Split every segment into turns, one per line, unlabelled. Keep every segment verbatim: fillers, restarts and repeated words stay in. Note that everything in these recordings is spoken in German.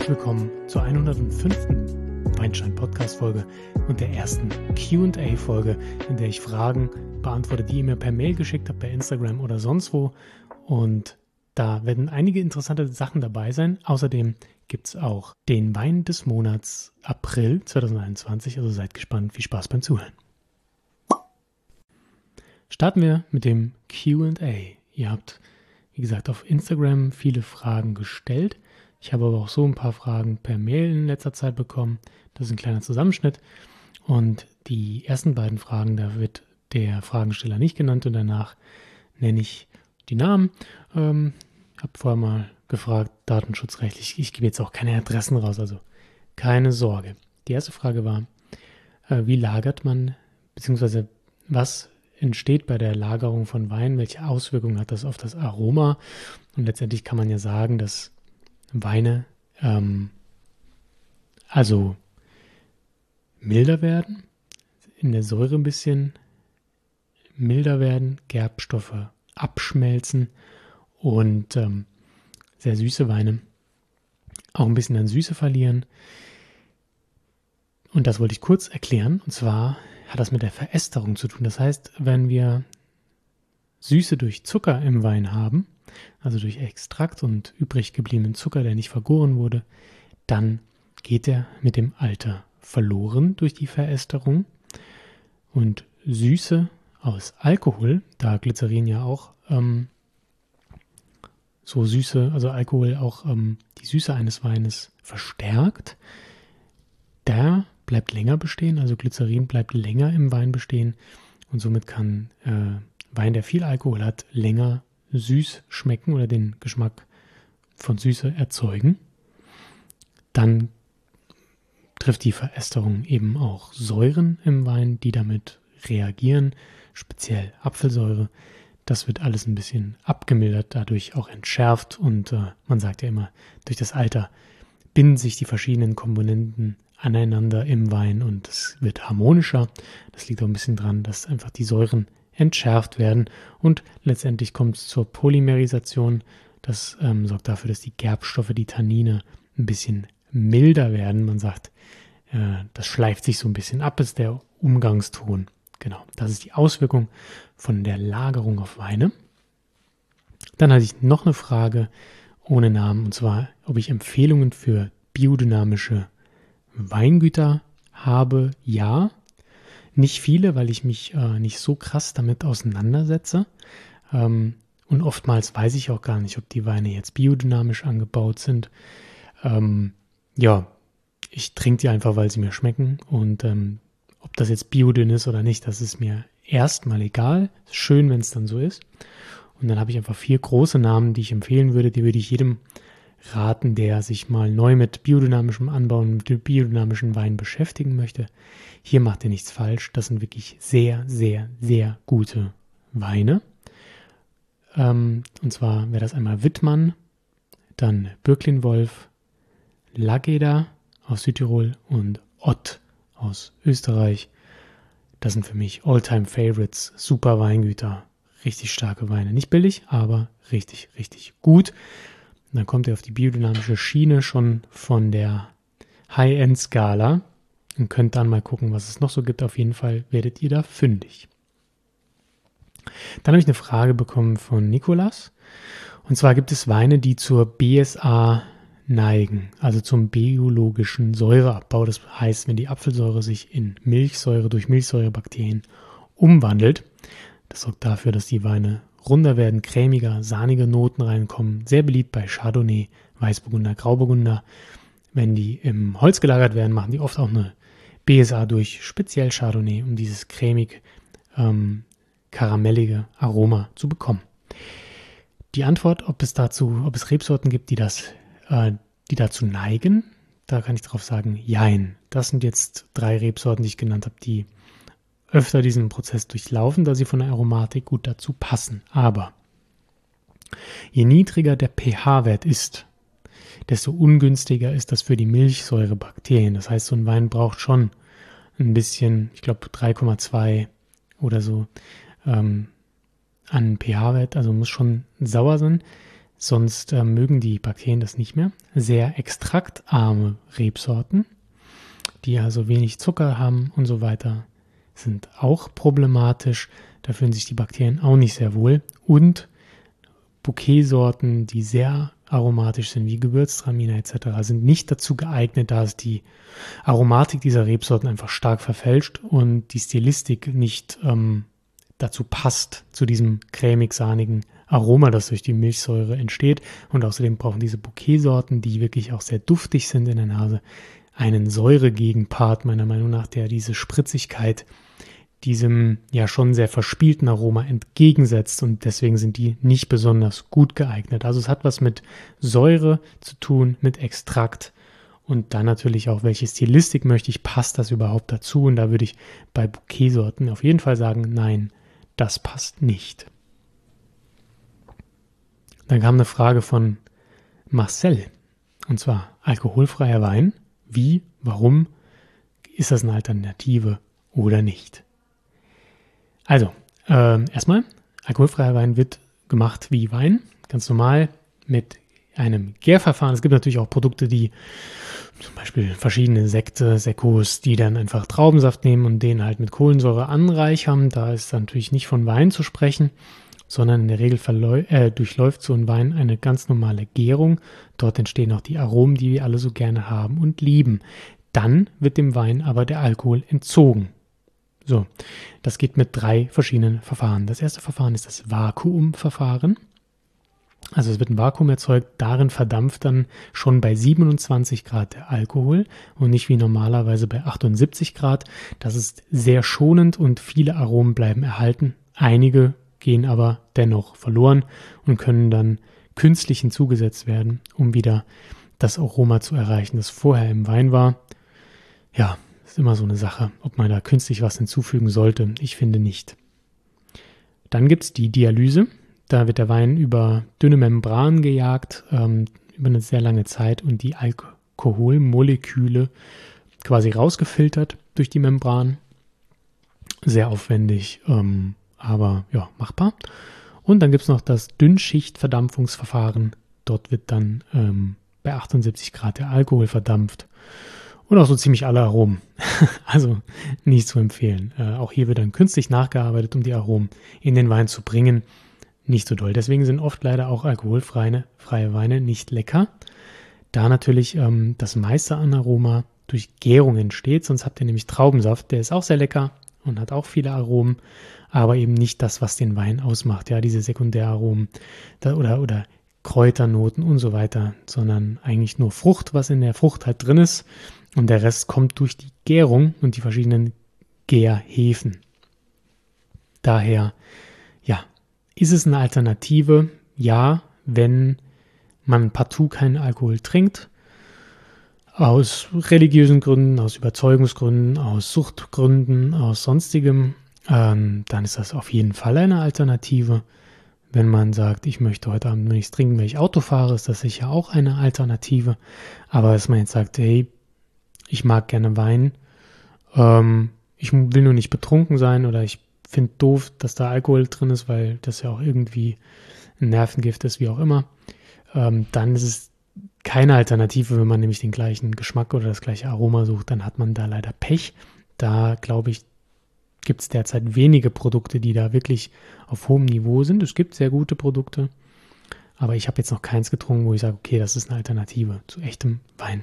herzlich willkommen zur hundertfünften Weinstein-Podcast-Folge und der ersten Q und A-Folge, in der ich Fragen beantworte, die ihr mir per Mail geschickt habt, per Instagram oder sonst wo. Und da werden einige interessante Sachen dabei sein. Außerdem gibt es auch den Wein des Monats April zweitausendeinundzwanzig, also seid gespannt. Viel Spaß beim Zuhören. Starten wir mit dem Q und A. Ihr habt, wie gesagt, auf Instagram viele Fragen gestellt. Ich habe aber auch so ein paar Fragen per Mail in letzter Zeit bekommen. Das ist ein kleiner Zusammenschnitt. Und die ersten beiden Fragen, da wird der Fragensteller nicht genannt und danach nenne ich die Namen. Ähm, habe vorher mal gefragt, datenschutzrechtlich. Ich gebe jetzt auch keine Adressen raus, also keine Sorge. Die erste Frage war, äh, wie lagert man, beziehungsweise was entsteht bei der Lagerung von Wein? Welche Auswirkungen hat das auf das Aroma? Und letztendlich kann man ja sagen, dass Weine ähm, also milder werden, in der Säure ein bisschen milder werden, Gerbstoffe abschmelzen und ähm, sehr süße Weine auch ein bisschen an Süße verlieren. Und das wollte ich kurz erklären. Und zwar hat das mit der Verästerung zu tun. Das heißt, wenn wir Süße durch Zucker im Wein haben, also durch Extrakt und übrig gebliebenen Zucker, der nicht vergoren wurde, dann geht er mit dem Alter verloren durch die Verästerung. Und Süße aus Alkohol, da Glycerin ja auch ähm, so Süße, also Alkohol auch ähm, die Süße eines Weines verstärkt, der bleibt länger bestehen, also Glycerin bleibt länger im Wein bestehen und somit kann äh, Wein, der viel Alkohol hat, länger süß schmecken oder den Geschmack von Süße erzeugen. Dann trifft die Verästerung eben auch Säuren im Wein, die damit reagieren, speziell Apfelsäure. Das wird alles ein bisschen abgemildert, dadurch auch entschärft und äh, man sagt ja immer, durch das Alter binden sich die verschiedenen Komponenten aneinander im Wein und es wird harmonischer. Das liegt auch ein bisschen dran, dass einfach die Säuren entschärft werden und letztendlich kommt es zur Polymerisation. Das ähm, sorgt dafür, dass die Gerbstoffe, die Tannine ein bisschen milder werden. Man sagt, äh, das schleift sich so ein bisschen ab, ist der Umgangston. Genau, das ist die Auswirkung von der Lagerung auf Weine. Dann hatte ich noch eine Frage ohne Namen und zwar, ob ich Empfehlungen für biodynamische Weingüter habe. Ja, nicht viele, weil ich mich äh, nicht so krass damit auseinandersetze. Ähm, und oftmals weiß ich auch gar nicht, ob die Weine jetzt biodynamisch angebaut sind. Ähm, ja, ich trinke die einfach, weil sie mir schmecken. Und ähm, ob das jetzt biodyn ist oder nicht, das ist mir erstmal egal. Schön, wenn es dann so ist. Und dann habe ich einfach vier große Namen, die ich empfehlen würde. Die würde ich jedem raten, der sich mal neu mit biodynamischem Anbauen, mit biodynamischen Wein beschäftigen möchte. Hier macht ihr nichts falsch. Das sind wirklich sehr, sehr, sehr gute Weine. Ähm, und zwar wäre das einmal Wittmann, dann Birklin-Wolf, Lageda aus Südtirol und Ott aus Österreich. Das sind für mich All-Time-Favorites, super Weingüter, richtig starke Weine. Nicht billig, aber richtig, richtig gut. Und dann kommt ihr auf die biodynamische Schiene schon von der High-End-Skala und könnt dann mal gucken, was es noch so gibt. Auf jeden Fall werdet ihr da fündig. Dann habe ich eine Frage bekommen von Nikolas. Und zwar gibt es Weine, die zur B S A neigen, also zum biologischen Säureabbau. Das heißt, wenn die Apfelsäure sich in Milchsäure durch Milchsäurebakterien umwandelt, das sorgt dafür, dass die Weine runder werden, cremiger, sahnige Noten reinkommen. Sehr beliebt bei Chardonnay, Weißburgunder, Grauburgunder. Wenn die im Holz gelagert werden, machen die oft auch eine B S A durch, speziell Chardonnay, um dieses cremig, ähm, karamellige Aroma zu bekommen. Die Antwort, ob es dazu, ob es Rebsorten gibt, die das, äh, die dazu neigen, da kann ich darauf sagen, jein. Das sind jetzt drei Rebsorten, die ich genannt habe, die öfter diesen Prozess durchlaufen, da sie von der Aromatik gut dazu passen. Aber je niedriger der pH-Wert ist, desto ungünstiger ist das für die Milchsäurebakterien. Das heißt, so ein Wein braucht schon ein bisschen, ich glaube drei Komma zwei oder so ähm, an pH-Wert, also muss schon sauer sein. sonst äh, mögen die Bakterien das nicht mehr. Sehr extraktarme Rebsorten, die also wenig Zucker haben und so weiter, sind auch problematisch. Da fühlen sich die Bakterien auch nicht sehr wohl. Und Bouquetsorten, die sehr aromatisch sind, wie Gewürztraminer et cetera, sind nicht dazu geeignet, da es die Aromatik dieser Rebsorten einfach stark verfälscht und die Stilistik nicht ähm, dazu passt, zu diesem cremig-sahnigen Aroma, das durch die Milchsäure entsteht. Und außerdem brauchen diese Bouquetsorten, die wirklich auch sehr duftig sind in der Nase, einen Säuregegenpart, meiner Meinung nach, der diese Spritzigkeit diesem ja schon sehr verspielten Aroma entgegensetzt, und deswegen sind die nicht besonders gut geeignet. Also es hat was mit Säure zu tun, mit Extrakt, und dann natürlich auch, welche Stilistik möchte ich, passt das überhaupt dazu? Und da würde ich bei Bouquetsorten auf jeden Fall sagen, nein, das passt nicht. Dann kam eine Frage von Marcel, und zwar alkoholfreier Wein. Wie, warum, ist das eine Alternative oder nicht? Also, äh, erstmal, alkoholfreier Wein wird gemacht wie Wein, ganz normal mit einem Gärverfahren. Es gibt natürlich auch Produkte, die zum Beispiel verschiedene Sekte, Sekkos, die dann einfach Traubensaft nehmen und den halt mit Kohlensäure anreichern. Da ist natürlich nicht von Wein zu sprechen, sondern in der Regel verläu- äh, durchläuft so ein Wein eine ganz normale Gärung. Dort entstehen auch die Aromen, die wir alle so gerne haben und lieben. Dann wird dem Wein aber der Alkohol entzogen. So, das geht mit drei verschiedenen Verfahren. Das erste Verfahren ist das Vakuumverfahren. Also es wird ein Vakuum erzeugt, darin verdampft dann schon bei siebenundzwanzig Grad der Alkohol und nicht wie normalerweise bei achtundsiebzig Grad. Das ist sehr schonend und viele Aromen bleiben erhalten. Einige gehen aber dennoch verloren und können dann künstlich hinzugesetzt werden, um wieder das Aroma zu erreichen, das vorher im Wein war. Ja, ist immer so eine Sache, ob man da künstlich was hinzufügen sollte. Ich finde nicht. Dann gibt es die Dialyse. Da wird der Wein über dünne Membran gejagt, ähm, über eine sehr lange Zeit, und die Alkoholmoleküle quasi rausgefiltert durch die Membran. Sehr aufwendig, ähm, aber ja, machbar. Und dann gibt es noch das Dünnschichtverdampfungsverfahren. Dort wird dann ähm, bei achtundsiebzig Grad der Alkohol verdampft. Und auch so ziemlich alle Aromen. Also nicht zu empfehlen. Äh, auch hier wird dann künstlich nachgearbeitet, um die Aromen in den Wein zu bringen. Nicht so doll. Deswegen sind oft leider auch alkoholfreie freie Weine nicht lecker, da natürlich ähm, das meiste an Aroma durch Gärung entsteht. Sonst habt ihr nämlich Traubensaft, der ist auch sehr lecker und hat auch viele Aromen, aber eben nicht das, was den Wein ausmacht. Ja, diese Sekundäraromen da, oder, oder Kräuternoten und so weiter, sondern eigentlich nur Frucht, was in der Frucht halt drin ist. Und der Rest kommt durch die Gärung und die verschiedenen Gärhefen. Daher, ja, ist es eine Alternative? Ja, wenn man partout keinen Alkohol trinkt, aus religiösen Gründen, aus Überzeugungsgründen, aus Suchtgründen, aus sonstigem, ähm, dann ist das auf jeden Fall eine Alternative. Wenn man sagt, ich möchte heute Abend nichts trinken, weil ich Auto fahre, ist das sicher auch eine Alternative. Aber dass man jetzt sagt, hey, ich mag gerne Wein, ähm, ich will nur nicht betrunken sein, oder ich finde doof, dass da Alkohol drin ist, weil das ja auch irgendwie ein Nervengift ist, wie auch immer, ähm, dann ist es keine Alternative. Wenn man nämlich den gleichen Geschmack oder das gleiche Aroma sucht, dann hat man da leider Pech. Da, glaube ich, gibt es derzeit wenige Produkte, die da wirklich auf hohem Niveau sind. Es gibt sehr gute Produkte, aber ich habe jetzt noch keins getrunken, wo ich sage, okay, das ist eine Alternative zu echtem Wein.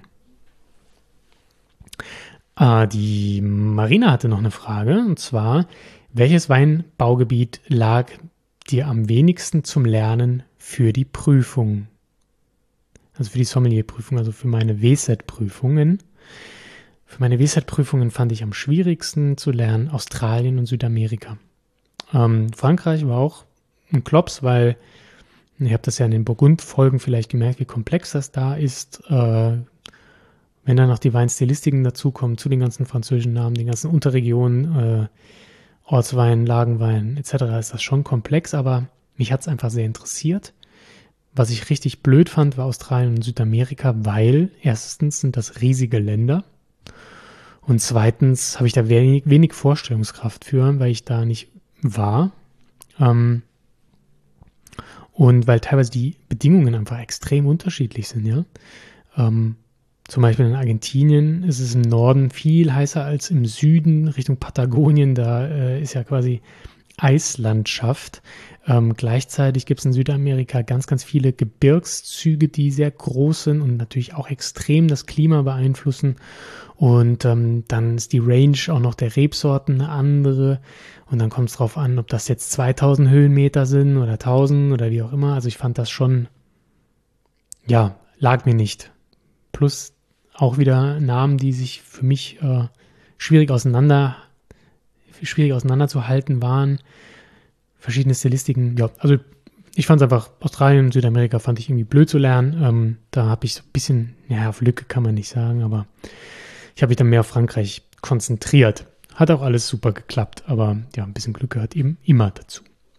Äh, die Marina hatte noch eine Frage, und zwar, welches Weinbaugebiet lag dir am wenigsten zum Lernen für die Prüfung? Also für die Sommelierprüfung, also für meine W S E T-Prüfungen. Für meine W S E T-Prüfungen fand ich am schwierigsten zu lernen Australien und Südamerika. Ähm, Frankreich war auch ein Klops, weil, ihr habt das ja in den Burgund-Folgen vielleicht gemerkt, wie komplex das da ist. Äh, wenn dann noch die Weinstilistiken dazukommen, zu den ganzen französischen Namen, den ganzen Unterregionen, äh, Ortswein, Lagenwein et cetera, ist das schon komplex, aber mich hat es einfach sehr interessiert. Was ich richtig blöd fand, war Australien und Südamerika, weil erstens sind das riesige Länder und zweitens habe ich da wenig, wenig Vorstellungskraft für, weil ich da nicht war. Ähm, Und weil teilweise die Bedingungen einfach extrem unterschiedlich sind, ja. Ähm, zum Beispiel in Argentinien ist es im Norden viel heißer als im Süden, Richtung Patagonien. Da äh, ist ja quasi Eislandschaft. Ähm, gleichzeitig gibt es in Südamerika ganz, ganz viele Gebirgszüge, die sehr groß sind und natürlich auch extrem das Klima beeinflussen. Und ähm, dann ist die Range auch noch der Rebsorten eine andere. Und dann kommt es drauf an, ob das jetzt zweitausend Höhenmeter sind oder tausend oder wie auch immer. Also ich fand das schon, ja, lag mir nicht. Plus auch wieder Namen, die sich für mich äh, schwierig auseinander, schwierig auseinanderzuhalten waren. Verschiedene Stilistiken. Ja, also ich fand es einfach, Australien und Südamerika fand ich irgendwie blöd zu lernen. Ähm, da habe ich so ein bisschen, ja, auf Lücke kann man nicht sagen, aber ich habe mich dann mehr auf Frankreich konzentriert. Hat auch alles super geklappt, aber ja, ein bisschen Glück gehört eben immer dazu.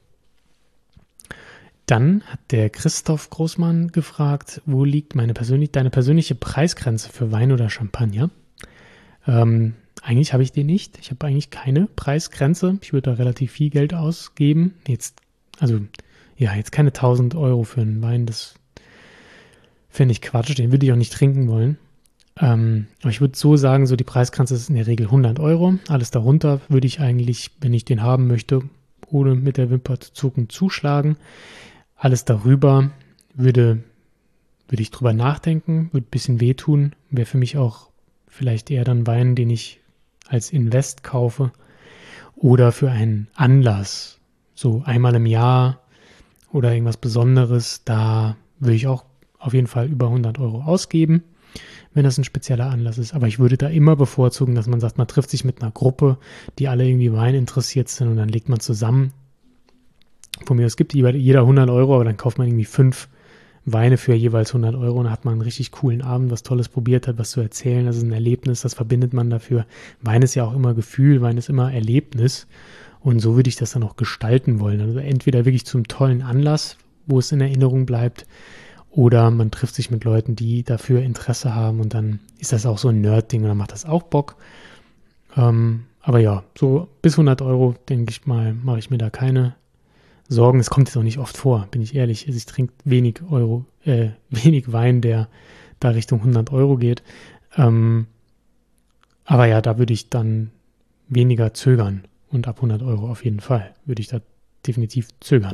Dann hat der Christoph Großmann gefragt, wo liegt meine persönlich, deine persönliche Preisgrenze für Wein oder Champagner? Ähm, eigentlich habe ich die nicht. Ich habe eigentlich keine Preisgrenze. Ich würde da relativ viel Geld ausgeben. Jetzt, also, ja, jetzt keine tausend Euro für einen Wein. Das finde ich Quatsch. Den würde ich auch nicht trinken wollen. Ähm, aber ich würde so sagen, so die Preisgrenze ist in der Regel hundert Euro. Alles darunter würde ich eigentlich, wenn ich den haben möchte, ohne mit der Wimper zu zucken, zuschlagen. Alles darüber würde, würde ich drüber nachdenken, würde ein bisschen wehtun. Wäre für mich auch vielleicht eher dann Wein, den ich als Invest kaufe oder für einen Anlass, so einmal im Jahr oder irgendwas Besonderes. Da würde ich auch auf jeden Fall über hundert Euro ausgeben, wenn das ein spezieller Anlass ist. Aber ich würde da immer bevorzugen, dass man sagt, man trifft sich mit einer Gruppe, die alle irgendwie Wein interessiert sind und dann legt man zusammen. Von mir aus gibt jeder hundert Euro, aber dann kauft man irgendwie fünf Weine für jeweils hundert Euro und dann hat man einen richtig coolen Abend, was Tolles probiert hat, was zu erzählen. Das ist ein Erlebnis, das verbindet man dafür. Wein ist ja auch immer Gefühl, Wein ist immer Erlebnis und so würde ich das dann auch gestalten wollen. Also entweder wirklich zum tollen Anlass, wo es in Erinnerung bleibt, oder man trifft sich mit Leuten, die dafür Interesse haben und dann ist das auch so ein Nerd-Ding und dann macht das auch Bock. Ähm, aber ja, so bis hundert Euro, denke ich mal, mache ich mir da keine Sorgen. Es kommt jetzt auch nicht oft vor, bin ich ehrlich. Also ich trinke wenig Euro, äh, wenig Wein, der da Richtung hundert Euro geht. Ähm, aber ja, da würde ich dann weniger zögern und ab hundert Euro auf jeden Fall würde ich da definitiv zögern.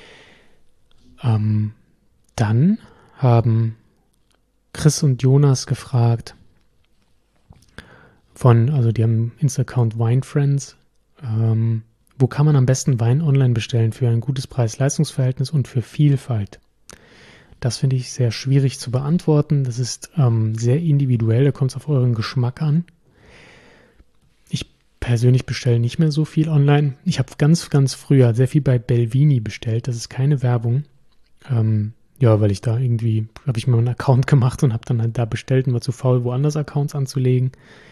Ähm, dann haben Chris und Jonas gefragt von, also die haben Insta-Account Wine Friends, ähm, wo kann man am besten Wein online bestellen für ein gutes Preis-Leistungs-Verhältnis und für Vielfalt? Das finde ich sehr schwierig zu beantworten. Das ist ähm, sehr individuell, da kommt es auf euren Geschmack an. Ich persönlich bestelle nicht mehr so viel online. Ich habe ganz, ganz früher sehr viel bei Belvini bestellt. Das ist keine Werbung. Ähm, ja, weil ich da irgendwie, habe ich mir einen Account gemacht und habe dann halt da bestellt und war zu faul, woanders Accounts anzulegen.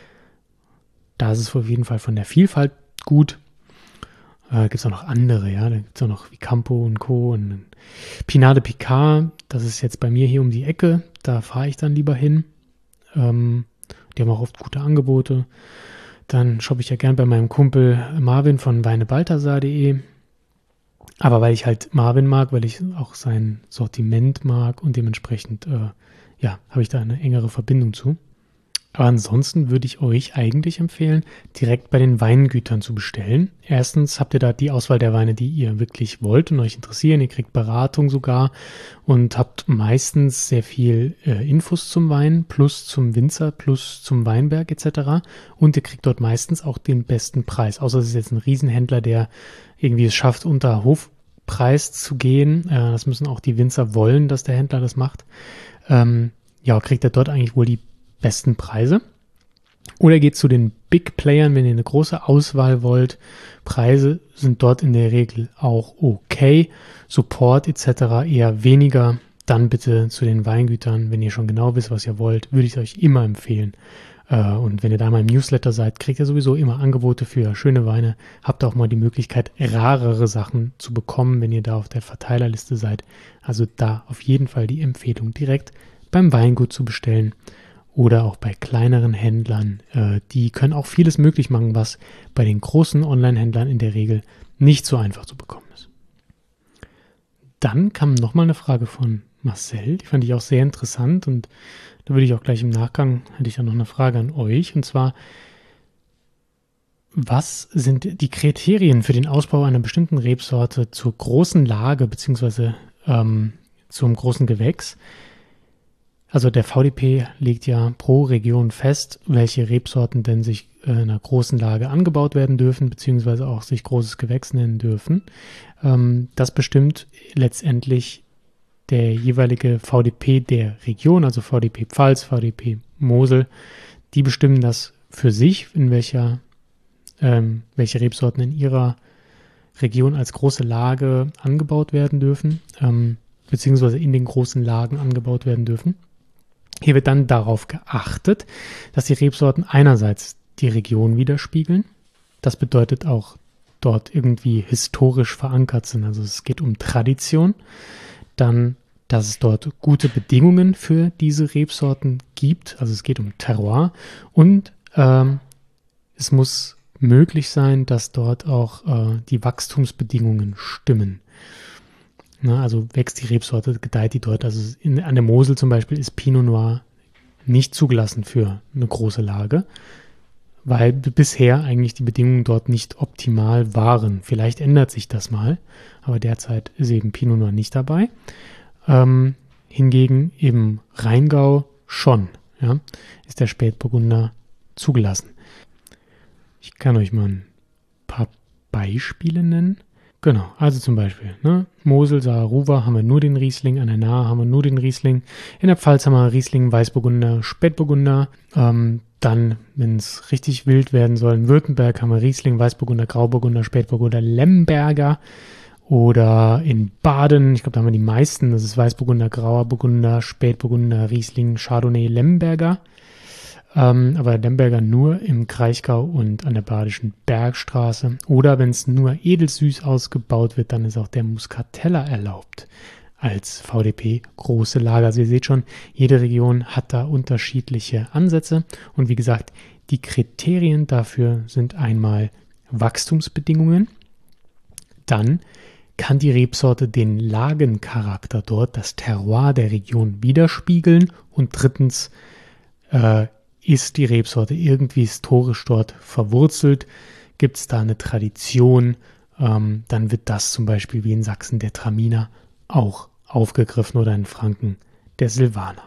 Da ist es auf jeden Fall von der Vielfalt gut. Äh, gibt es auch noch andere, ja, da gibt es auch noch wie Campo und Co. und Pinard de Picard, das ist jetzt bei mir hier um die Ecke, da fahre ich dann lieber hin. Ähm, die haben auch oft gute Angebote. Dann shoppe ich ja gern bei meinem Kumpel Marvin von weinebalthasar punkt de. Aber weil ich halt Marvin mag, weil ich auch sein Sortiment mag und dementsprechend, äh, ja, habe ich da eine engere Verbindung zu. Aber ansonsten würde ich euch eigentlich empfehlen, direkt bei den Weingütern zu bestellen. Erstens habt ihr da die Auswahl der Weine, die ihr wirklich wollt und euch interessieren. Ihr kriegt Beratung sogar und habt meistens sehr viel äh, Infos zum Wein, plus zum Winzer, plus zum Weinberg et cetera. Und ihr kriegt dort meistens auch den besten Preis. Außer es ist jetzt ein Riesenhändler, der irgendwie es schafft, unter Hofpreis zu gehen. Äh, das müssen auch die Winzer wollen, dass der Händler das macht. Ähm, ja, kriegt er dort eigentlich wohl die besten Preise. Oder geht zu den Big Playern, wenn ihr eine große Auswahl wollt. Preise sind dort in der Regel auch okay. Support et cetera eher weniger. Dann bitte zu den Weingütern, wenn ihr schon genau wisst, was ihr wollt, würde ich euch immer empfehlen. Und wenn ihr da mal im Newsletter seid, kriegt ihr sowieso immer Angebote für schöne Weine. Habt auch mal die Möglichkeit, rarere Sachen zu bekommen, wenn ihr da auf der Verteilerliste seid. Also da auf jeden Fall die Empfehlung, direkt beim Weingut zu bestellen. Oder auch bei kleineren Händlern. Äh, die können auch vieles möglich machen, was bei den großen Online-Händlern in der Regel nicht so einfach zu bekommen ist. Dann kam nochmal eine Frage von Marcel, die fand ich auch sehr interessant und da würde ich auch gleich im Nachgang, hätte ich dann noch eine Frage an euch, und zwar, was sind die Kriterien für den Ausbau einer bestimmten Rebsorte zur großen Lage beziehungsweise ähm, zum großen Gewächs? Also der V D P legt ja pro Region fest, welche Rebsorten denn sich in einer großen Lage angebaut werden dürfen, beziehungsweise auch sich großes Gewächs nennen dürfen. Ähm, das bestimmt letztendlich der jeweilige V D P der Region, also V D P Pfalz, V D P Mosel. Die bestimmen das für sich, in welcher ähm, welche Rebsorten in ihrer Region als große Lage angebaut werden dürfen, ähm, beziehungsweise in den großen Lagen angebaut werden dürfen. Hier wird dann darauf geachtet, dass die Rebsorten einerseits die Region widerspiegeln. Das bedeutet auch dort irgendwie historisch verankert sind. Also es geht um Tradition. Dann, dass es dort gute Bedingungen für diese Rebsorten gibt. Also es geht um Terroir. Und ähm, es muss möglich sein, dass dort auch äh, die Wachstumsbedingungen stimmen. Na, also wächst die Rebsorte, gedeiht die dort. Also in, an der Mosel zum Beispiel ist Pinot Noir nicht zugelassen für eine große Lage, weil bisher eigentlich die Bedingungen dort nicht optimal waren. Vielleicht ändert sich das mal, aber derzeit ist eben Pinot Noir nicht dabei. Ähm, hingegen im Rheingau schon, ja, ist der Spätburgunder zugelassen. Ich kann euch mal ein paar Beispiele nennen. Genau, also zum Beispiel, ne, Mosel, Saar, Ruwer haben wir nur den Riesling, an der Nahe haben wir nur den Riesling, in der Pfalz haben wir Riesling, Weißburgunder, Spätburgunder, ähm, dann, wenn es richtig wild werden soll, in Württemberg haben wir Riesling, Weißburgunder, Grauburgunder, Spätburgunder, Lemberger, oder in Baden, ich glaube, da haben wir die meisten, das ist Weißburgunder, Grauer Burgunder, Spätburgunder, Riesling, Chardonnay, Lemberger. Ähm, aber Lemberger nur im Kraichgau und an der Badischen Bergstraße. Oder wenn es nur edelsüß ausgebaut wird, dann ist auch der Muscatella erlaubt als V D P große Lager. Also ihr seht schon, jede Region hat da unterschiedliche Ansätze. Und wie gesagt, die Kriterien dafür sind einmal Wachstumsbedingungen. Dann kann die Rebsorte den Lagencharakter dort, das Terroir der Region widerspiegeln. Und drittens, äh, ist die Rebsorte irgendwie historisch dort verwurzelt? Gibt es da eine Tradition? Ähm, dann wird das zum Beispiel wie in Sachsen der Traminer auch aufgegriffen oder in Franken der Silvaner.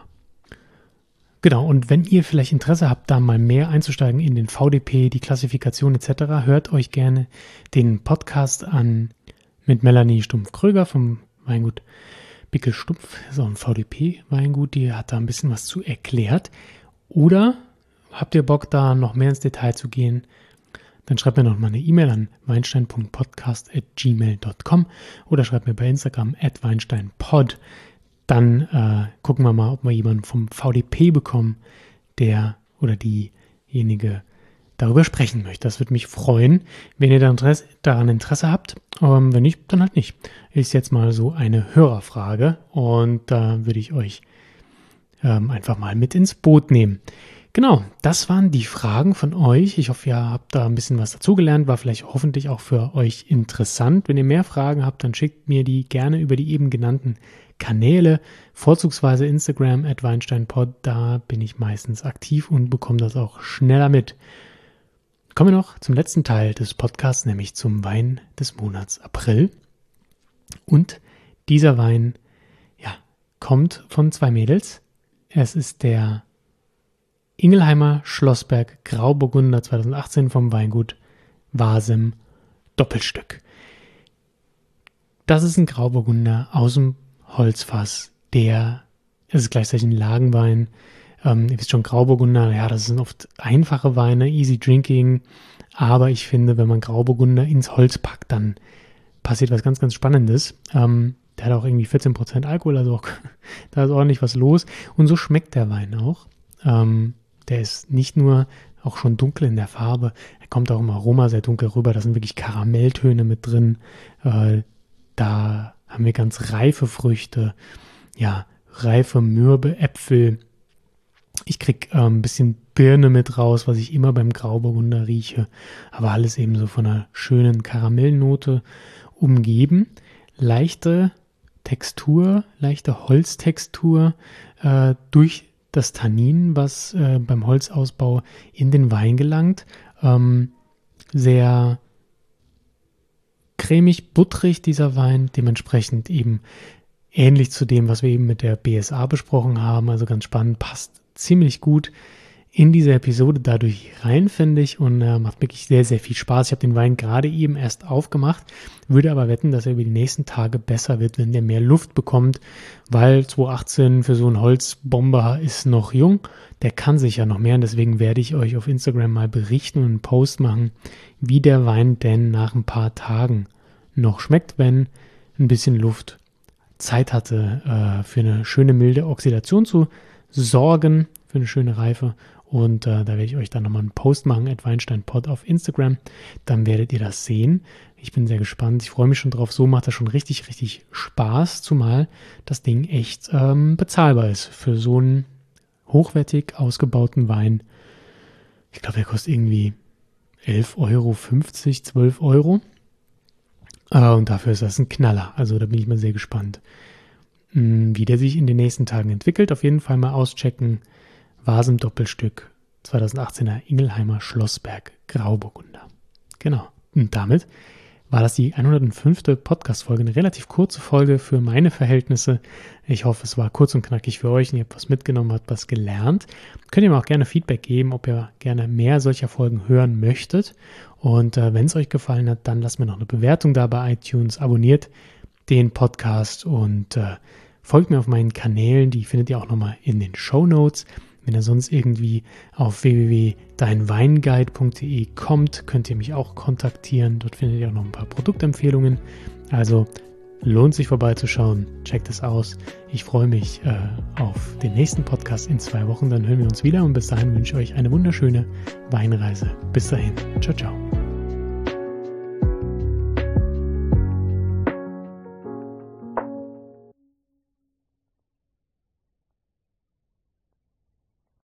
Genau, und wenn ihr vielleicht Interesse habt, da mal mehr einzusteigen in den V D P, die Klassifikation et cetera, hört euch gerne den Podcast an mit Melanie Stumpf-Kröger vom Weingut Bickel-Stumpf, so ein V D P-Weingut, die hat da ein bisschen was zu erklärt. Oder habt ihr Bock, da noch mehr ins Detail zu gehen? Dann schreibt mir noch mal eine E-Mail an weinstein punkt podcast at gmail punkt com oder schreibt mir bei Instagram at weinsteinpod. Dann äh, gucken wir mal, ob wir jemanden vom V D P bekommen, der oder diejenige darüber sprechen möchte. Das würde mich freuen, wenn ihr daran Interesse habt. Ähm, wenn nicht, dann halt nicht. Ist jetzt mal so eine Hörerfrage und da äh, würde ich euch ähm, einfach mal mit ins Boot nehmen. Genau, das waren die Fragen von euch. Ich hoffe, ihr habt da ein bisschen was dazugelernt. War vielleicht hoffentlich auch für euch interessant. Wenn ihr mehr Fragen habt, dann schickt mir die gerne über die eben genannten Kanäle, vorzugsweise Instagram at weinsteinpod. Da bin ich meistens aktiv und bekomme das auch schneller mit. Kommen wir noch zum letzten Teil des Podcasts, nämlich zum Wein des Monats April. Und dieser Wein, ja, kommt von zwei Mädels. Es ist der Ingelheimer Schlossberg Grauburgunder zweitausendachtzehn vom Weingut Wasem Doppelstück. Das ist ein Grauburgunder aus dem Holzfass, der, es ist gleichzeitig ein Lagenwein. Ähm, ihr wisst schon, Grauburgunder, ja, das sind oft einfache Weine, easy drinking, aber ich finde, wenn man Grauburgunder ins Holz packt, dann passiert was ganz, ganz Spannendes. Ähm, der hat auch irgendwie vierzehn Prozent Alkohol, also auch, da ist ordentlich was los. Und so schmeckt der Wein auch. Ähm, der ist nicht nur auch schon dunkel in der Farbe, er kommt auch im Aroma sehr dunkel rüber, da sind wirklich Karamelltöne mit drin. Äh, da haben wir ganz reife Früchte, ja, reife, mürbe Äpfel. Ich kriege äh, ein bisschen Birne mit raus, was ich immer beim Grauburgunder rieche, aber alles eben so von einer schönen Karamellnote umgeben. Leichte Textur, leichte Holztextur äh, durch das Tannin, was äh, beim Holzausbau in den Wein gelangt. Ähm, sehr cremig, butterig dieser Wein, dementsprechend eben ähnlich zu dem, was wir eben mit der B S A besprochen haben. Also ganz spannend, passt ziemlich gut in diese Episode dadurch rein, finde ich, und äh, macht wirklich sehr, sehr viel Spaß. Ich habe den Wein gerade eben erst aufgemacht, würde aber wetten, dass er über die nächsten Tage besser wird, wenn der mehr Luft bekommt, weil zwanzig achtzehn für so einen Holzbomber ist noch jung. Der kann sich ja noch mehr und deswegen werde ich euch auf Instagram mal berichten und einen Post machen, wie der Wein denn nach ein paar Tagen noch schmeckt, wenn ein bisschen Luft Zeit hatte, äh, für eine schöne milde Oxidation zu sorgen, für eine schöne Reife. Und äh, da werde ich euch dann nochmal einen Post machen, at weinsteinpod auf Instagram. Dann werdet ihr das sehen. Ich bin sehr gespannt. Ich freue mich schon drauf. So macht das schon richtig, richtig Spaß, zumal das Ding echt ähm, bezahlbar ist für so einen hochwertig ausgebauten Wein. Ich glaube, der kostet irgendwie elf Euro fünfzig, zwölf Euro. Äh, und dafür ist das ein Knaller. Also da bin ich mal sehr gespannt, mh, wie der sich in den nächsten Tagen entwickelt. Auf jeden Fall mal auschecken. Vasem Doppelstück zwanzig achtzehner Ingelheimer Schlossberg Grauburgunder. Genau. Und damit war das die hundertfünfte Podcast-Folge. Eine relativ kurze Folge für meine Verhältnisse. Ich hoffe, es war kurz und knackig für euch und ihr habt was mitgenommen, habt was gelernt. Könnt ihr mir auch gerne Feedback geben, ob ihr gerne mehr solcher Folgen hören möchtet. Und äh, wenn es euch gefallen hat, dann lasst mir noch eine Bewertung da bei iTunes. Abonniert den Podcast und äh, folgt mir auf meinen Kanälen. Die findet ihr auch nochmal in den Shownotes. Wenn ihr sonst irgendwie auf w w w punkt dein weinguide punkt d e kommt, könnt ihr mich auch kontaktieren. Dort findet ihr auch noch ein paar Produktempfehlungen. Also lohnt sich vorbeizuschauen. Checkt es aus. Ich freue mich äh, auf den nächsten Podcast in zwei Wochen. Dann hören wir uns wieder und bis dahin wünsche ich euch eine wunderschöne Weinreise. Bis dahin. Ciao, ciao.